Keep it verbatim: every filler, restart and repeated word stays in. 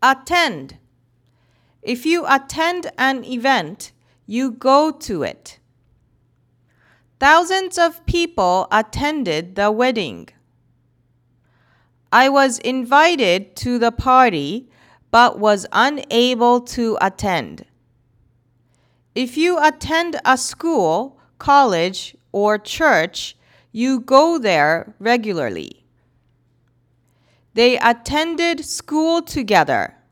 Attend. If you attend an event, you go to it. Thousands of people attended the wedding. I was invited to the party but was unable to attend. If you attend a school, college, or church, you go there regularly. They attended school together.